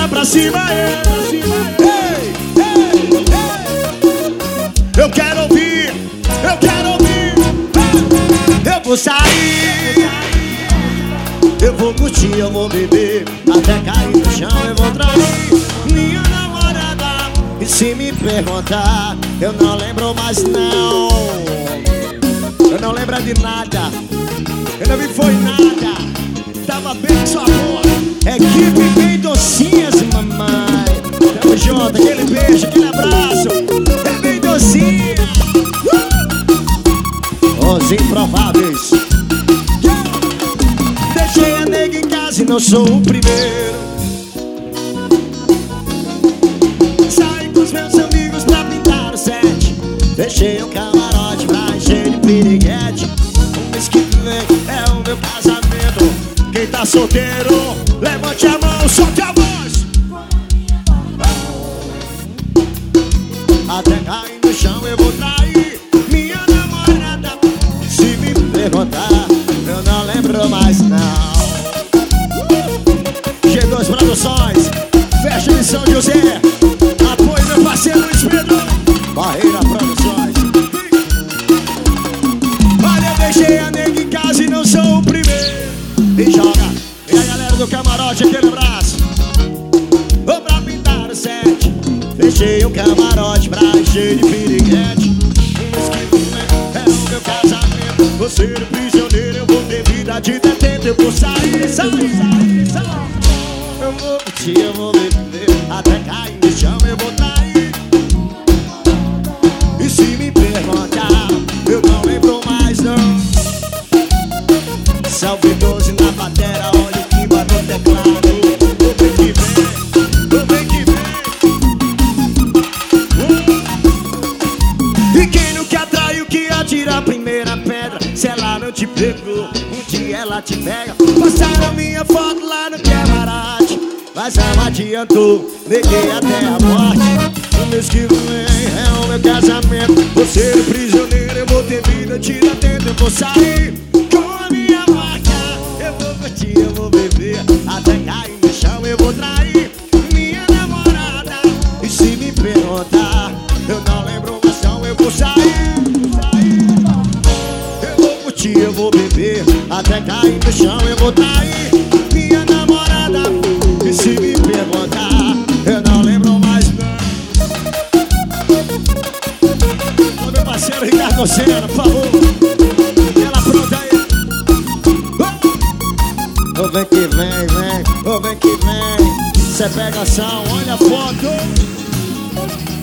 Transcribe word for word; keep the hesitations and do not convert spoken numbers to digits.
joga pra cima, ei, pra cima, ei, ei, ei. Eu quero ouvir, eu quero ouvir. Eu vou sair, eu vou curtir, eu vou beber, até cair no chão eu vou trair minha namorada. E se me perguntar, eu não lembro mais não. Eu não lembro de nada, eu não me foi nada. Tava bem com sua boa, equipe bem docinhas, mamãe. Tamo junto, aquele beijo, aquele abraço. É bem docinha. uh! Os improváveis. Deixei a nega em casa e não sou o primeiro. Saí com os meus amigos pra pintar o set. Deixei um camarote pra encher de piriguete. Um mês que vem é o meu casamento. Quem tá solteiro, levante a mão, solte a voz. Até cair no chão eu vou trair minha namorada. Se me perguntar, eu não lembro mais não. G dois Produções, fecha de São José. Apoio meu parceiro Luiz Pedro, Barreira Produções. Olha, eu deixei a nega em casa e não sou o primeiro. E joga, e a galera do camarote, aquele abraço. Vou pra pintar o set. Fechei um camarote pra encher de piriguete. Um esquema é o meu casamento. Vou ser o prisioneiro, eu vou ter vida de detento. Eu vou sair, sair, sair, sair. Eu vou curtir, eu vou beber, até cair no chão eu vou trair. E se me perguntar, eu não lembro mais não. Salve doze na batera, olha o que vai no teclado. O bem que vem, o bem que vem. E quem não quer trair, o que atira a primeira pedra? Se ela não te pegou, um dia ela te pega. Passaram minha foto lá no camarote, mas não adiantou, neguei até a morte. No mês que vem é o meu casamento. Vou ser o prisioneiro, eu vou ter vida, tira dentro, eu vou sair com a minha marca. Eu vou curtir, eu vou beber, até cair no chão eu vou trair minha namorada. E se me perguntar, eu não lembro mais não, eu vou sair. Eu vou curtir, eu vou beber, até cair no chão eu vou trair minha namorada. E se me perguntar, eu não lembro mais não. Ô meu parceiro Ricardo Senna, por favor. Ela pronta aí. Ô vem que vem, vem, ô vem que vem. Cê pega ação, olha a foto.